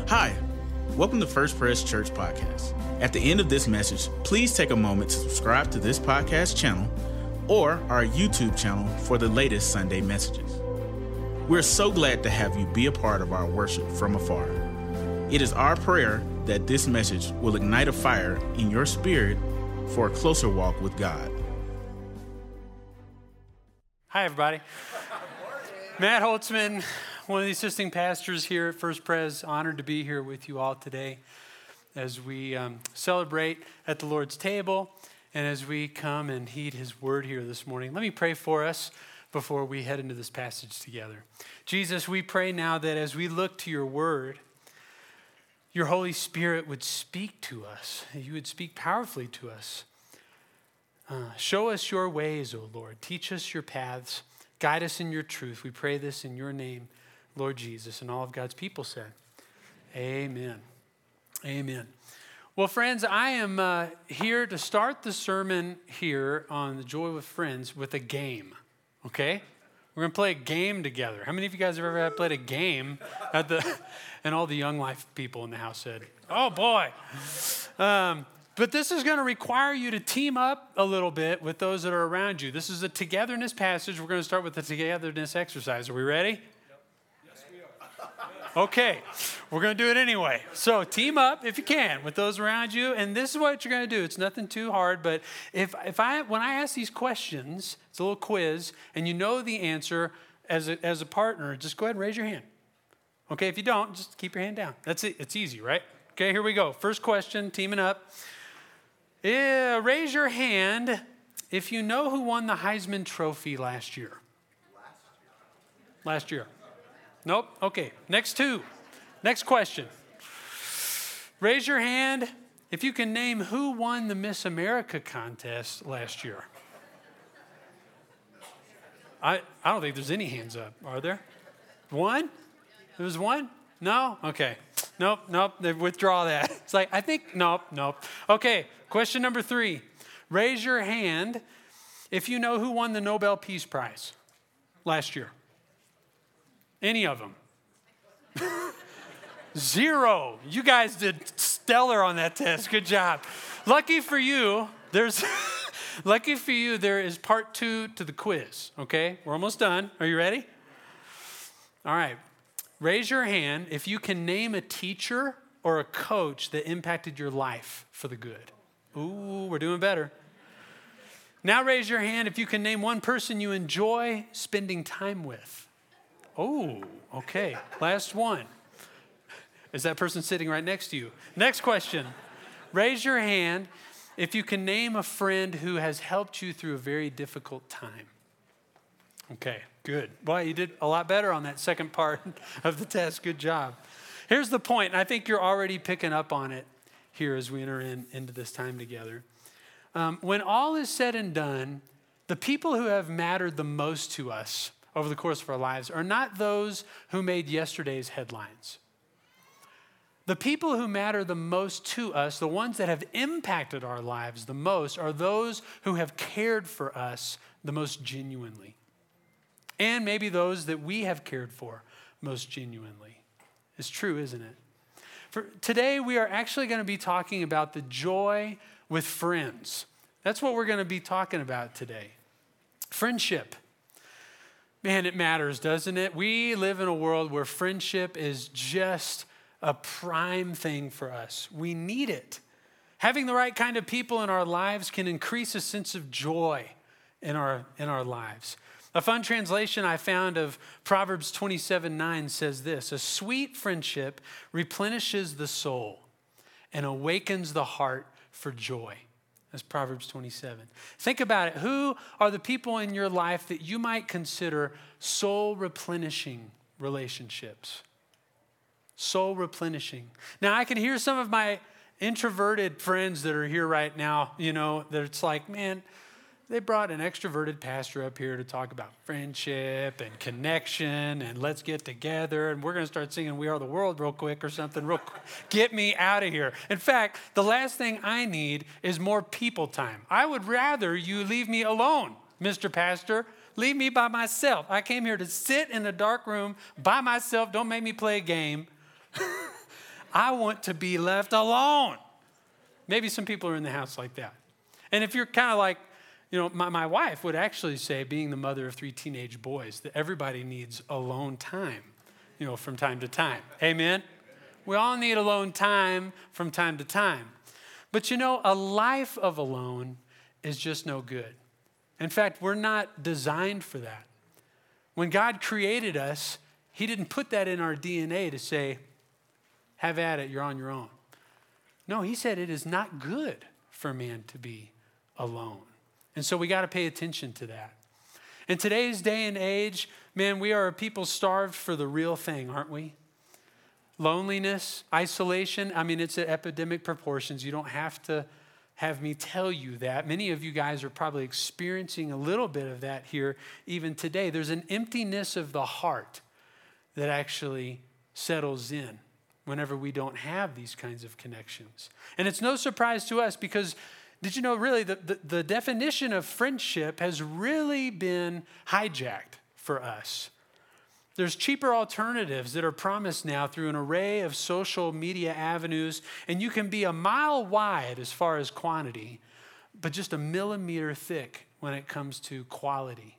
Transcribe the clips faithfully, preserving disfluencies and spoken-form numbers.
Hi, welcome to First Pres Church Podcast. At the end of this message, please take a moment to subscribe to this podcast channel or our YouTube channel for the latest Sunday messages. We're so glad to have you be a part of our worship from afar. It is our prayer that this message will ignite a fire in your spirit for a closer walk with God. Hi, everybody. Matt Holtzman, one of the assisting pastors here at First Pres. Honored to be here with you all today as we um, celebrate at the Lord's table and as we come and heed his word here this morning. Let me pray for us before we head into this passage together. Jesus, we pray now that as we look to your word, your Holy Spirit would speak to us. You would speak powerfully to us. Uh, show us your ways, O Lord. Teach us your paths. Guide us in your truth. We pray this in your name, Lord Jesus. And all of God's people said, amen. Amen. Well, friends, I am uh, here to start the sermon here on the Joy with Friends with a game, okay? We're going to play a game together. How many of you guys have ever played a game at the, and all the Young Life people in the house said, oh boy. Um, but this is going to require you to team up a little bit with those that are around you. This is a togetherness passage. We're going to start with the togetherness exercise. Are we ready? Okay, we're going to do it anyway. So team up if you can with those around you, and this is what you're going to do. It's nothing too hard, but if if I when I ask these questions, it's a little quiz, and you know the answer as a, as a partner, just go ahead and raise your hand. Okay, if you don't, just keep your hand down. That's it. It's easy, right? Okay, here we go. First question, teaming up. Yeah, raise your hand if you know who won the Heisman Trophy last year. Last year. Nope. Okay. Next two. Next question. Raise your hand if you can name who won the Miss America contest last year. I, I don't think there's any hands up. Are there? One? There was one? No? Okay. Nope. Nope. They withdraw that. It's like, I think, nope. Nope. Okay. Question number three. Raise your hand if you know who won the Nobel Peace Prize last year. Any of them? Zero. You guys did stellar on that test. Good job. Lucky for you, there's lucky for you, there is part two to the quiz. Okay, we're almost done. Are you ready? All right. Raise your hand if you can name a teacher or a coach that impacted your life for the good. Ooh, we're doing better. Now raise your hand if you can name one person you enjoy spending time with. Oh, okay. Last one. Is that person sitting right next to you? Next question. Raise your hand if you can name a friend who has helped you through a very difficult time. Okay, good. Well, you did a lot better on that second part of the test. Good job. Here's the point, and I think you're already picking up on it here as we enter in, into this time together. Um, when all is said and done, the people who have mattered the most to us over the course of our lives are not those who made yesterday's headlines. The people who matter the most to us, the ones that have impacted our lives the most, are those who have cared for us the most genuinely. And maybe those that we have cared for most genuinely. It's true, isn't it? For today, we are actually going to be talking about the joy with friends. That's what we're going to be talking about today. Friendship. Man, it matters, doesn't it? We live in a world where friendship is just a prime thing for us. We need it. Having the right kind of people in our lives can increase a sense of joy in our, in our lives. A fun translation I found of Proverbs twenty-seven nine says this: a sweet friendship replenishes the soul and awakens the heart for joy. That's Proverbs twenty-seven. Think about it. Who are the people in your life that you might consider soul replenishing relationships? Soul replenishing. Now, I can hear some of my introverted friends that are here right now, you know, that it's like, man, they brought an extroverted pastor up here to talk about friendship and connection and let's get together and we're going to start singing We Are the World real quick or something real quick. Get me out of here. In fact, the last thing I need is more people time. I would rather you leave me alone, Mister Pastor. Leave me by myself. I came here to sit in a dark room by myself. Don't make me play a game. I want to be left alone. Maybe some people are in the house like that. And if you're kind of like, you know, my, my wife would actually say, being the mother of three teenage boys, that everybody needs alone time, you know, from time to time. Amen? We all need alone time from time to time. But you know, a life of alone is just no good. In fact, we're not designed for that. When God created us, he didn't put that in our D N A to say, have at it, you're on your own. No, he said it is not good for man to be alone. And so we got to pay attention to that. In today's day and age, man, we are a people starved for the real thing, aren't we? Loneliness, isolation, I mean, it's at epidemic proportions. You don't have to have me tell you that. Many of you guys are probably experiencing a little bit of that here even today. There's an emptiness of the heart that actually settles in whenever we don't have these kinds of connections. And it's no surprise to us because, did you know, really, the, the, the definition of friendship has really been hijacked for us. There's cheaper alternatives that are promised now through an array of social media avenues, and you can be a mile wide as far as quantity, but just a millimeter thick when it comes to quality.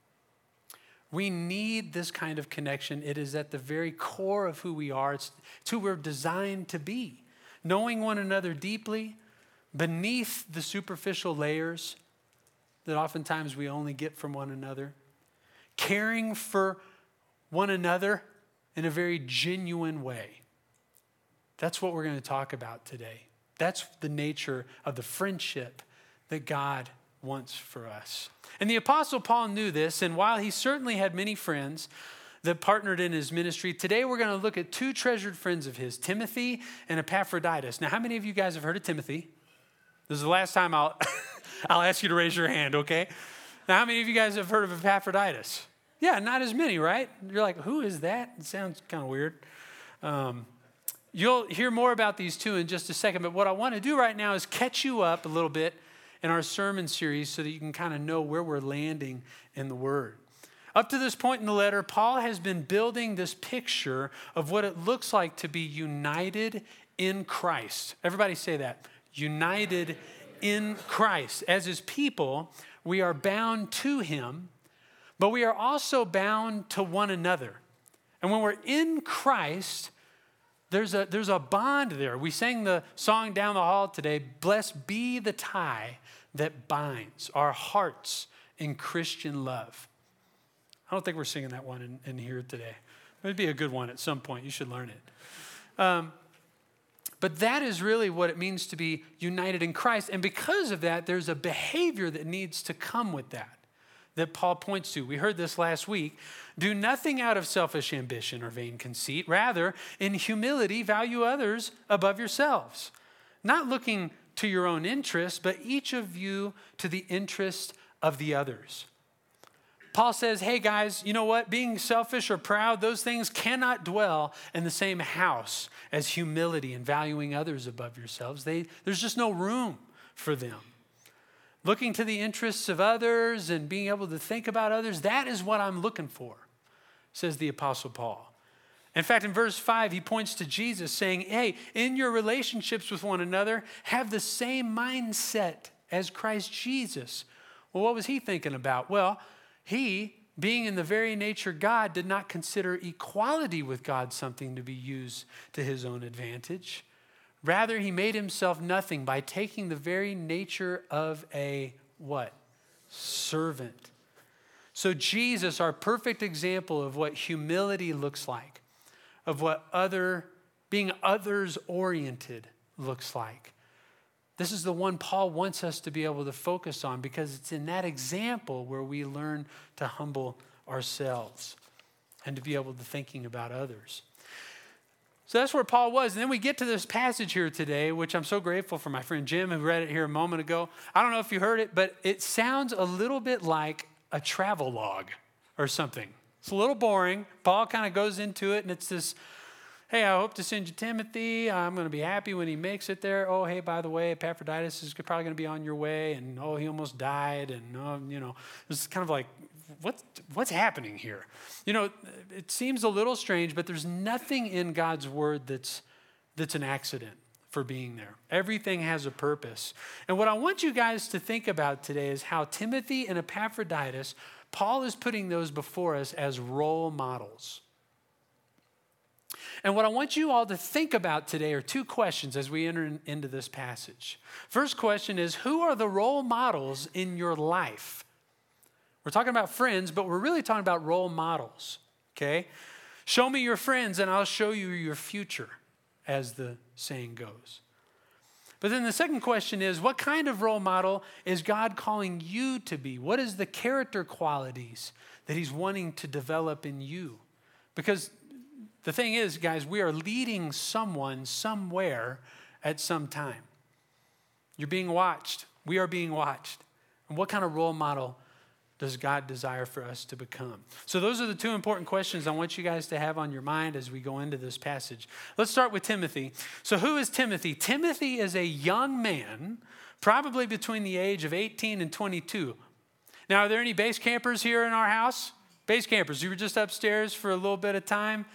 We need this kind of connection. It is at the very core of who we are. It's, it's who we're designed to be. Knowing one another deeply, beneath the superficial layers that oftentimes we only get from one another. Caring for one another in a very genuine way. That's what we're going to talk about today. That's the nature of the friendship that God wants for us. And the Apostle Paul knew this, and while he certainly had many friends that partnered in his ministry, today we're going to look at two treasured friends of his, Timothy and Epaphroditus. Now, how many of you guys have heard of Timothy? This is the last time I'll, I'll ask you to raise your hand, okay? Now, how many of you guys have heard of Epaphroditus? Yeah, not as many, right? You're like, who is that? It sounds kind of weird. Um, you'll hear more about these two in just a second, but what I want to do right now is catch you up a little bit in our sermon series so that you can kind of know where we're landing in the Word. Up to this point in the letter, Paul has been building this picture of what it looks like to be united in Christ. Everybody say that. United in Christ. As his people, we are bound to him, but we are also bound to one another. And when we're in Christ, there's a, there's a bond there. We sang the song down the hall today, "Blessed be the tie that binds our hearts in Christian love." I don't think we're singing that one in, in here today. It'd be a good one at some point. You should learn it. Um, but that is really what it means to be united in Christ. And because of that, there's a behavior that needs to come with that, that Paul points to. We heard this last week. Do nothing out of selfish ambition or vain conceit. Rather, in humility, value others above yourselves. Not looking to your own interest, but each of you to the interest of the others. Paul says, hey guys, you know what? Being selfish or proud, those things cannot dwell in the same house as humility and valuing others above yourselves. They, there's just no room for them. Looking to the interests of others and being able to think about others, that is what I'm looking for, says the Apostle Paul. In fact, in verse five, he points to Jesus saying, hey, in your relationships with one another, have the same mindset as Christ Jesus. Well, what was he thinking about? Well, he, being in the very nature God, did not consider equality with God something to be used to his own advantage. Rather, he made himself nothing by taking the very nature of a what? Servant. So Jesus, our perfect example of what humility looks like, of what other, being others-oriented looks like. This is the one Paul wants us to be able to focus on because it's in that example where we learn to humble ourselves and to be able to thinking about others. So that's where Paul was. And then we get to this passage here today, which I'm so grateful for my friend Jim who read it here a moment ago. I don't know if you heard it, but it sounds a little bit like a travel log or something. It's a little boring. Paul kind of goes into it and it's this, hey, I hope to send you Timothy. I'm going to be happy when he makes it there. Oh, hey, by the way, Epaphroditus is probably going to be on your way. And, oh, he almost died. And, oh, you know, it's kind of like, what, what's happening here? You know, it seems a little strange, but there's nothing in God's word that's, that's an accident for being there. Everything has a purpose. And what I want you guys to think about today is how Timothy and Epaphroditus, Paul is putting those before us as role models. And what I want you all to think about today are two questions as we enter in, into this passage. First question is, who are the role models in your life? We're talking about friends, but we're really talking about role models, okay? Show me your friends and I'll show you your future, as the saying goes. But then the second question is, what kind of role model is God calling you to be? What is the character qualities that he's wanting to develop in you? Because the thing is, guys, we are leading someone somewhere at some time. You're being watched. We are being watched. And what kind of role model does God desire for us to become? So those are the two important questions I want you guys to have on your mind as we go into this passage. Let's start with Timothy. So who is Timothy? Timothy is a young man, probably between the age of eighteen and twenty-two. Now, are there any base campers here in our house? Base campers, you were just upstairs for a little bit of time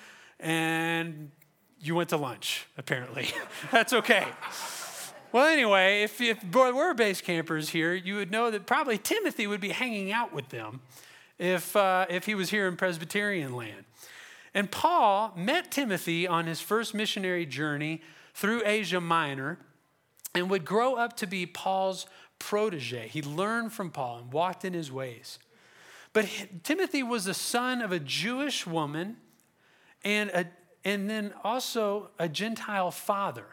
and you went to lunch, apparently. That's okay. Well, anyway, if, if there were base campers here, you would know that probably Timothy would be hanging out with them if, uh, if he was here in Presbyterian land. And Paul met Timothy on his first missionary journey through Asia Minor and would grow up to be Paul's protege. He learned from Paul and walked in his ways. But Timothy was the son of a Jewish woman and, a, and then also a Gentile father.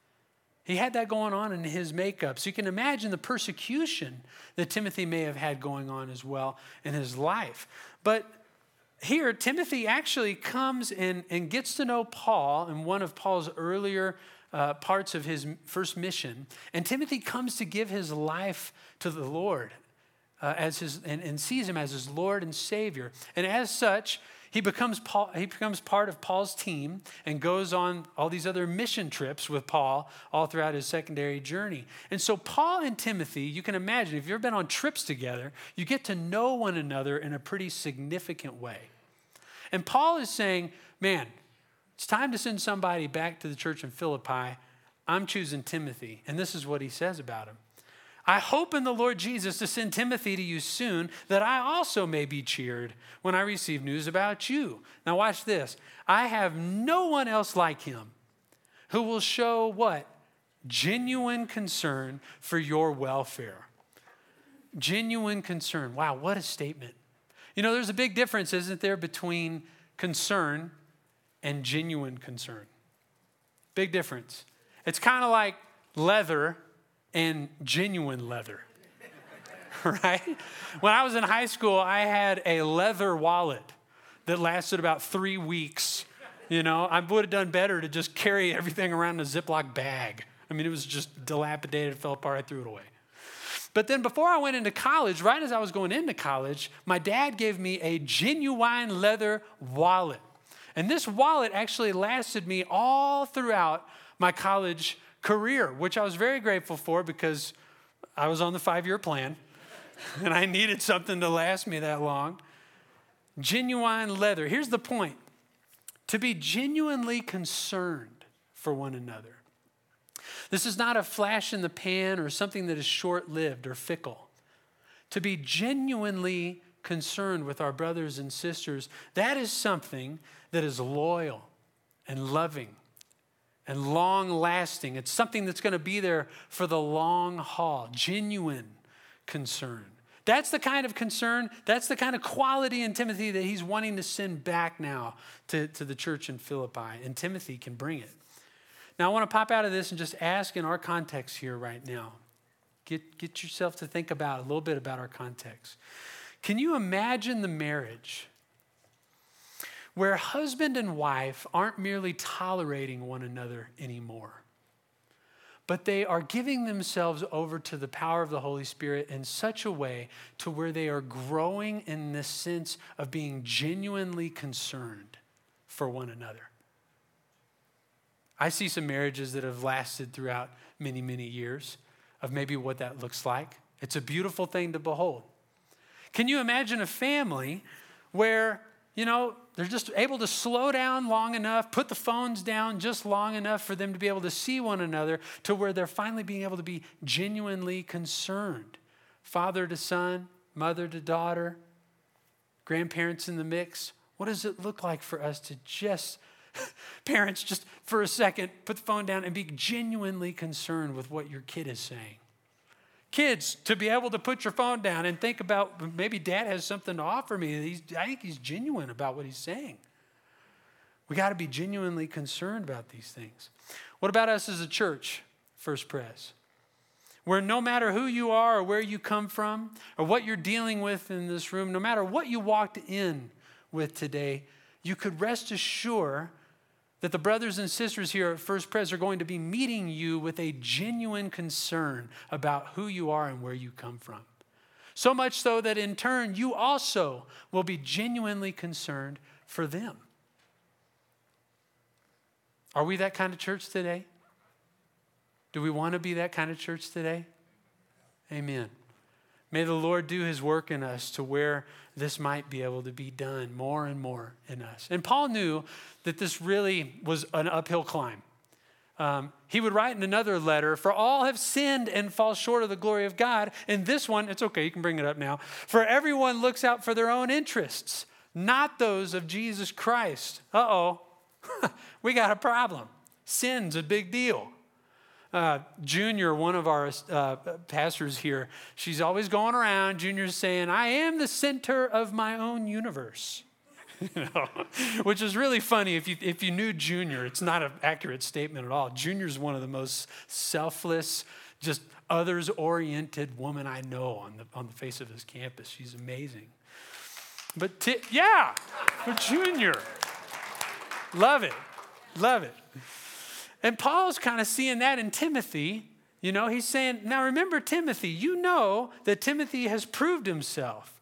He had that going on in his makeup. So you can imagine the persecution that Timothy may have had going on as well in his life. But here, Timothy actually comes and, and gets to know Paul in one of Paul's earlier uh, parts of his first mission. And Timothy comes to give his life to the Lord uh, as his and, and sees him as his Lord and Savior. And as such, He becomes Paul, he becomes part of Paul's team and goes on all these other mission trips with Paul all throughout his secondary journey. And so Paul and Timothy, you can imagine, if you've ever been on trips together, you get to know one another in a pretty significant way. And Paul is saying, man, it's time to send somebody back to the church in Philippi. I'm choosing Timothy. And this is what he says about him. I hope in the Lord Jesus to send Timothy to you soon, that I also may be cheered when I receive news about you. Now watch this. I have no one else like him who will show what? Genuine concern for your welfare. Genuine concern. Wow, what a statement. You know, there's a big difference, isn't there, between concern and genuine concern. Big difference. It's kind of like leather and genuine leather, right? When I was in high school, I had a leather wallet that lasted about three weeks. You know, I would have done better to just carry everything around in a Ziploc bag. I mean, it was just dilapidated, fell apart, I threw it away. But then before I went into college, right as I was going into college, my dad gave me a genuine leather wallet. And this wallet actually lasted me all throughout my college career, which I was very grateful for because I was on the five-year plan and I needed something to last me that long. Genuine leather. Here's the point. To be genuinely concerned for one another. This is not a flash in the pan or something that is short-lived or fickle. To be genuinely concerned with our brothers and sisters, that is something that is loyal and loving and long-lasting. It's something that's going to be there for the long haul. Genuine concern. That's the kind of concern, that's the kind of quality in Timothy that he's wanting to send back now to, to the church in Philippi. And Timothy can bring it. Now, I want to pop out of this and just ask in our context here right now. Get, get yourself to think about a little bit about our context. Can you imagine the marriage where husband and wife aren't merely tolerating one another anymore, but they are giving themselves over to the power of the Holy Spirit in such a way to where they are growing in this sense of being genuinely concerned for one another? I see some marriages that have lasted throughout many, many years of maybe what that looks like. It's a beautiful thing to behold. Can you imagine a family where, you know, They're just able to slow down long enough, put the phones down just long enough for them to be able to see one another to where they're finally being able to be genuinely concerned. Father to son, mother to daughter, grandparents in the mix. What does it look like for us to just, parents, just for a second, put the phone down and be genuinely concerned with what your kid is saying? Kids, to be able to put your phone down and think about, maybe dad has something to offer me. He's, I think he's genuine about what he's saying. We got to be genuinely concerned about these things. What about us as a church, First Pres? Where no matter who you are or where you come from or what you're dealing with in this room, no matter what you walked in with today, you could rest assured that the brothers and sisters here at First Pres are going to be meeting you with a genuine concern about who you are and where you come from. So much so that in turn, you also will be genuinely concerned for them. Are we that kind of church today? Do we want to be that kind of church today? Amen. May the Lord do his work in us to where this might be able to be done more and more in us. And Paul knew that this really was an uphill climb. Um, he would write in another letter, for all have sinned and fall short of the glory of God. And this one, it's okay, you can bring it up now. For everyone looks out for their own interests, not those of Jesus Christ. Uh-oh, we got a problem. Sin's a big deal. Uh, Junior, one of our uh, pastors here, she's always going around, Junior's saying, I am the center of my own universe. You know, which is really funny. If you if you knew Junior, it's not an accurate statement at all. Junior's one of the most selfless, just others-oriented woman I know on the on the face of this campus. She's amazing. But t- yeah, for Junior, love it, love it. And Paul's kind of seeing that in Timothy. You know, he's saying, now remember Timothy, you know that Timothy has proved himself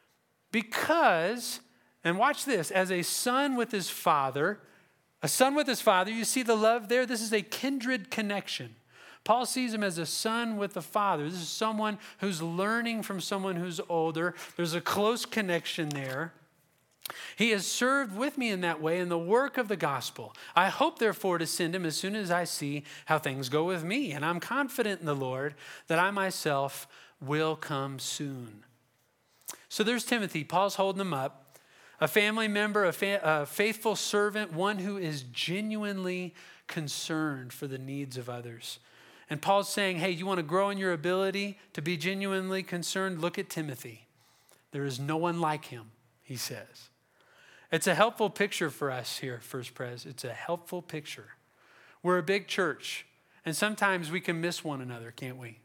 because, and watch this, as a son with his father, a son with his father, you see the love there? This is a kindred connection. Paul sees him as a son with a father. This is someone who's learning from someone who's older. There's a close connection there. He has served with me in that way in the work of the gospel. I hope, therefore, to send him as soon as I see how things go with me. And I'm confident in the Lord that I myself will come soon. So there's Timothy. Paul's holding him up. A family member, a, fa- a faithful servant, one who is genuinely concerned for the needs of others. And Paul's saying, hey, you want to grow in your ability to be genuinely concerned? Look at Timothy. There is no one like him, he says. It's a helpful picture for us here, First Pres. It's a helpful picture. We're a big church, and sometimes we can miss one another, can't we?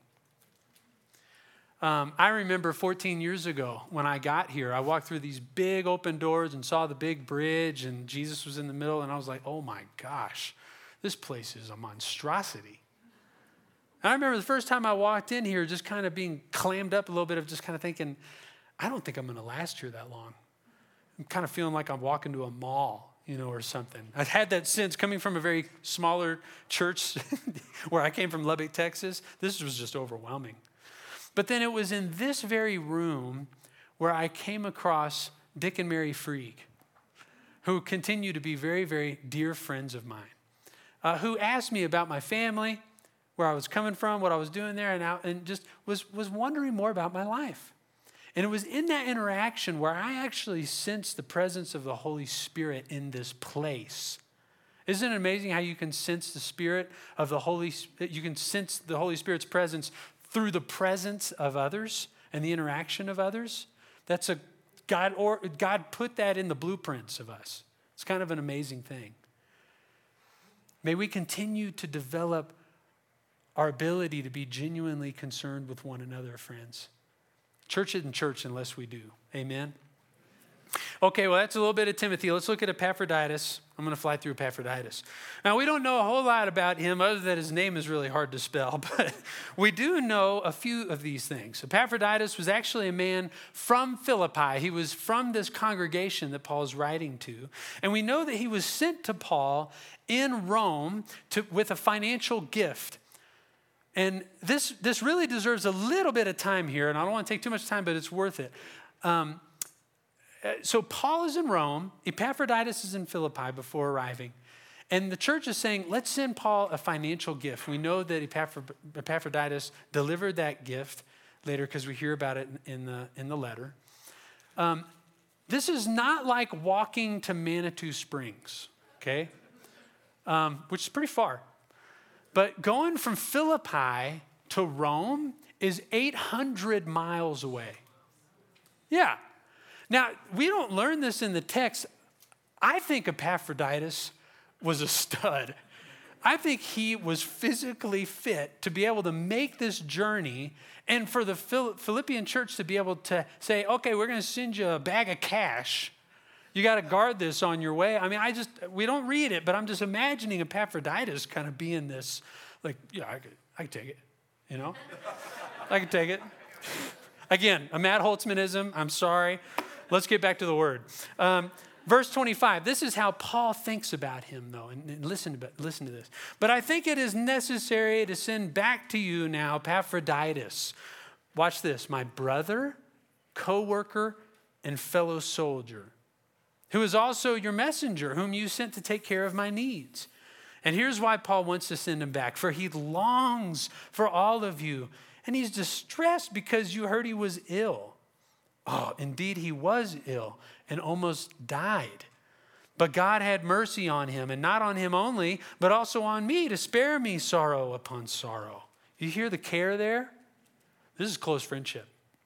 Um, I remember fourteen years ago when I got here, I walked through these big open doors and saw the big bridge, and Jesus was in the middle, and I was like, oh my gosh, this place is a monstrosity. And I remember the first time I walked in here just kind of being clammed up a little bit of just kind of thinking, I don't think I'm going to last here that long. I'm kind of feeling like I'm walking to a mall, you know, or something. I'd had that sense coming from a very smaller church where I came from Lubbock, Texas. This was just overwhelming. But then it was in this very room where I came across Dick and Mary Freeg, who continue to be very, very dear friends of mine, uh, who asked me about my family, where I was coming from, what I was doing there, and, out, and just was, was wondering more about my life. And it was in that interaction where I actually sensed the presence of the Holy Spirit in this place. Isn't it amazing how you can sense the Spirit of the Holy Spirit? You can sense the Holy Spirit's presence through the presence of others and the interaction of others? That's a God, or God put that in the blueprints of us. It's kind of an amazing thing. May we continue to develop our ability to be genuinely concerned with one another, friends. Church isn't church unless we do. Amen? Okay, well, that's a little bit of Timothy. Let's look at Epaphroditus. I'm going to fly through Epaphroditus. Now, we don't know a whole lot about him other than his name is really hard to spell, but we do know a few of these things. Epaphroditus was actually a man from Philippi. He was from this congregation that Paul's writing to. And we know that he was sent to Paul in Rome to, with a financial gift. And this, this really deserves a little bit of time here, and I don't want to take too much time, but it's worth it. Um, uh, so Paul is in Rome. Epaphroditus is in Philippi before arriving. And the church is saying, let's send Paul a financial gift. We know that Epaphroditus delivered that gift later because we hear about it in the, in the letter. Um, this is not like walking to Manitou Springs, okay, um, which is pretty far. But going from Philippi to Rome is eight hundred miles away. Yeah. Now, we don't learn this in the text. I think Epaphroditus was a stud. I think he was physically fit to be able to make this journey and for the Philippian church to be able to say, okay, we're going to send you a bag of cash. You got to guard this on your way. I mean, I just, we don't read it, but I'm just imagining Epaphroditus kind of being this, like, yeah, I could, I could take it, you know? I could take it. Again, a Matt Holtzmanism, I'm sorry. Let's get back to the word. Um, Verse twenty-five, this is how Paul thinks about him, though, and, and listen, to, listen to this. But I think it is necessary to send back to you now Epaphroditus. Watch this, my brother, co-worker, and fellow soldier, who is also your messenger, whom you sent to take care of my needs. And here's why Paul wants to send him back, for he longs for all of you, and he's distressed because you heard he was ill. Oh, indeed, he was ill and almost died. But God had mercy on him, and not on him only, but also on me, to spare me sorrow upon sorrow. You hear the care there? This is close friendship.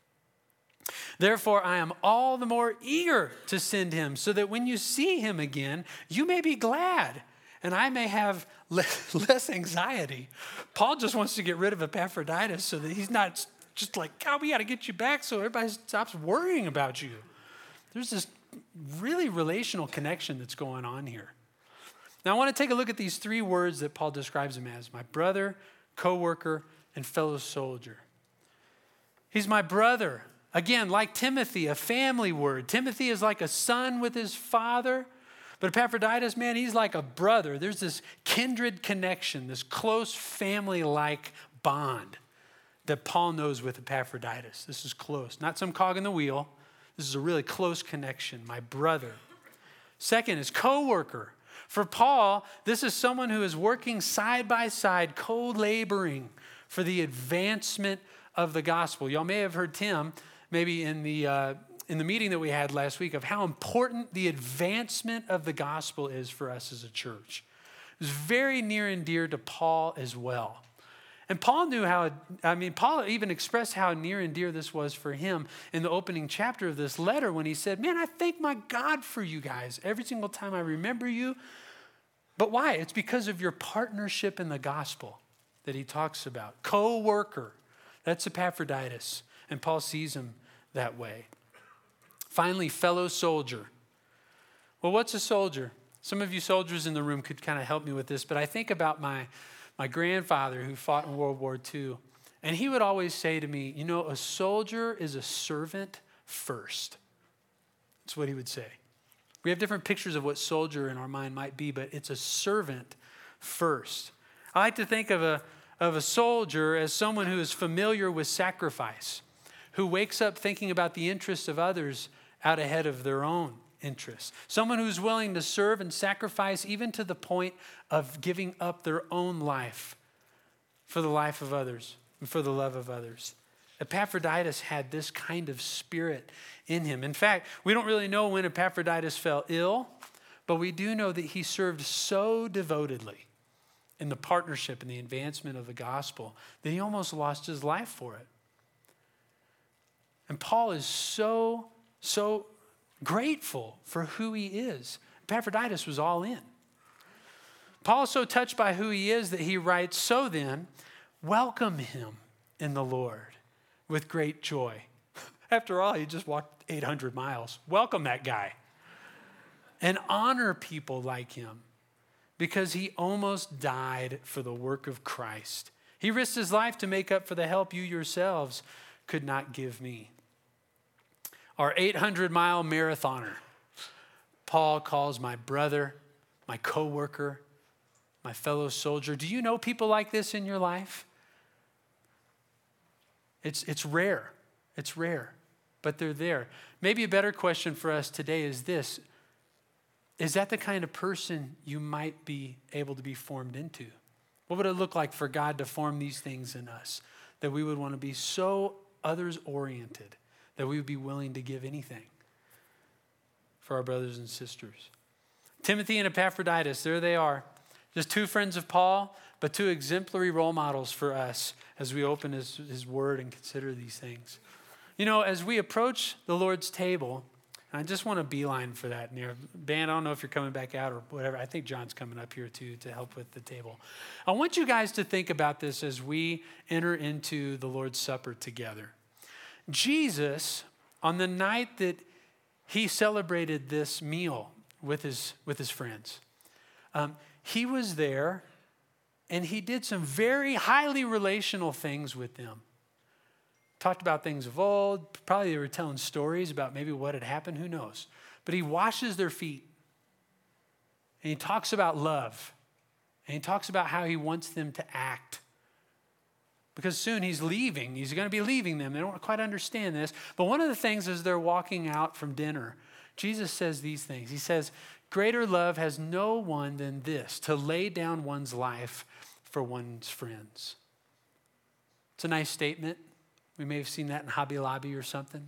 Therefore, I am all the more eager to send him, so that when you see him again, you may be glad, and I may have less anxiety. Paul just wants to get rid of Epaphroditus so that he's not just like, God, we got to get you back so everybody stops worrying about you. There's this really relational connection that's going on here. Now, I want to take a look at these three words that Paul describes him as: my brother, co-worker, and fellow soldier. He's my brother. Again, like Timothy, a family word. Timothy is like a son with his father. But Epaphroditus, man, he's like a brother. There's this kindred connection, this close family-like bond that Paul knows with Epaphroditus. This is close. Not some cog in the wheel. This is a really close connection, my brother. Second is co-worker. For Paul, this is someone who is working side by side, co-laboring for the advancement of the gospel. Y'all may have heard Tim, maybe in the, uh, in the meeting that we had last week, of how important the advancement of the gospel is for us as a church. It was very near and dear to Paul as well. And Paul knew how, I mean, Paul even expressed how near and dear this was for him in the opening chapter of this letter when he said, man, I thank my God for you guys every single time I remember you. But why? It's because of your partnership in the gospel that he talks about. Co-worker, that's Epaphroditus, and Paul sees him that way. Finally, fellow soldier. Well, what's a soldier? Some of you soldiers in the room could kind of help me with this, but I think about my My grandfather who fought in World War Two, and he would always say to me, you know, a soldier is a servant first. That's what he would say. We have different pictures of what soldier in our mind might be, but it's a servant first. I like to think of a, of a soldier as someone who is familiar with sacrifice, who wakes up thinking about the interests of others out ahead of their own interests. Someone who's willing to serve and sacrifice even to the point of giving up their own life for the life of others and for the love of others. Epaphroditus had this kind of spirit in him. In fact, we don't really know when Epaphroditus fell ill, but we do know that he served so devotedly in the partnership and the advancement of the gospel that he almost lost his life for it. And Paul is so, so grateful for who he is. Epaphroditus was all in. Paul is so touched by who he is that he writes, so then, welcome him in the Lord with great joy. After all, he just walked eight hundred miles. Welcome that guy. And honor people like him because he almost died for the work of Christ. He risked his life to make up for the help you yourselves could not give me. Our eight hundred mile marathoner, Paul calls my brother, my co-worker, my fellow soldier. Do you know people like this in your life? It's, it's rare. It's rare. but they're there. Maybe a better question for us today is this. Is that the kind of person you might be able to be formed into? What would it look like for God to form these things in us? That we would want to be so others-oriented that we would be willing to give anything for our brothers and sisters. Timothy and Epaphroditus, there they are. Just two friends of Paul, but two exemplary role models for us as we open his, his word and consider these things. You know, as we approach the Lord's table, I just want to beeline for that. Near band, I don't know if you're coming back out or whatever. I think John's coming up here too to help with the table. I want you guys to think about this as we enter into the Lord's Supper together. Jesus, on the night that he celebrated this meal with his, with his friends, um, he was there and he did some very highly relational things with them. Talked about things of old. Probably they were telling stories about maybe what had happened. Who knows? But he washes their feet. And he talks about love. And he talks about how he wants them to act. Because soon he's leaving. He's going to be leaving them. They don't quite understand this. But one of the things as they're walking out from dinner, Jesus says these things. He says, greater love has no one than this, to lay down one's life for one's friends. It's a nice statement. We may have seen that in Hobby Lobby or something.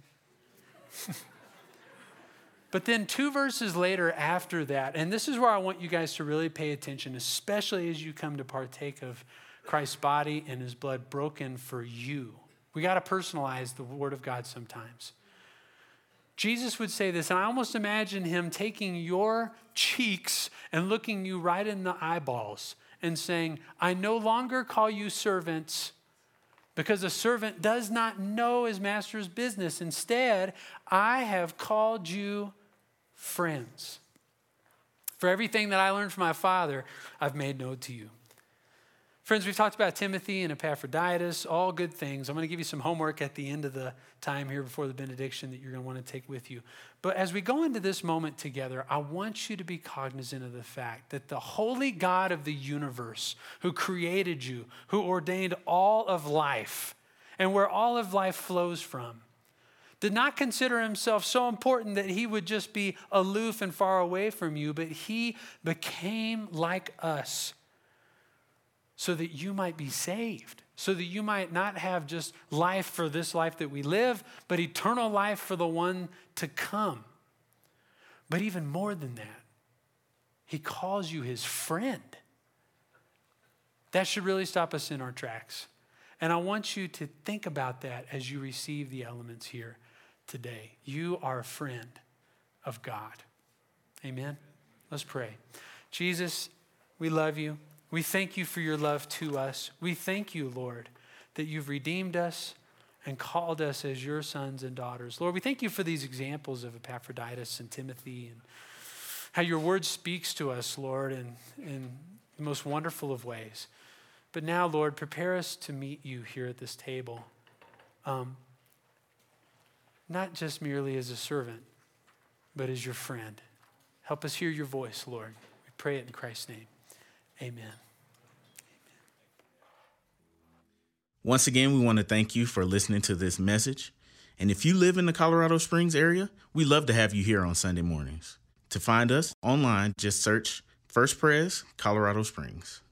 But then two verses later after that, and this is where I want you guys to really pay attention, especially as you come to partake of Christ's body and his blood broken for you. We got to personalize the word of God sometimes. Jesus would say this, and I almost imagine him taking your cheeks and looking you right in the eyeballs and saying, I no longer call you servants, because a servant does not know his master's business. Instead, I have called you friends. For everything that I learned from my Father, I've made known to you. Friends, we've talked about Timothy and Epaphroditus, all good things. I'm going to give you some homework at the end of the time here before the benediction that you're going to want to take with you. But as we go into this moment together, I want you to be cognizant of the fact that the holy God of the universe, who created you, who ordained all of life, and where all of life flows from, did not consider himself so important that he would just be aloof and far away from you, but he became like us, so that you might be saved, so that you might not have just life for this life that we live, but eternal life for the one to come. But even more than that, he calls you his friend. That should really stop us in our tracks. And I want you to think about that as you receive the elements here today. You are a friend of God. Amen? Let's pray. Jesus, we love you. We thank you for your love to us. We thank you, Lord, that you've redeemed us and called us as your sons and daughters. Lord, we thank you for these examples of Epaphroditus and Timothy and how your word speaks to us, Lord, in, in the most wonderful of ways. But now, Lord, prepare us to meet you here at this table, um, not just merely as a servant, but as your friend. Help us hear your voice, Lord. We pray it in Christ's name. Amen. Once again, we want to thank you for listening to this message. And if you live in the Colorado Springs area, we love to have you here on Sunday mornings. To find us online, just search First Pres Colorado Springs.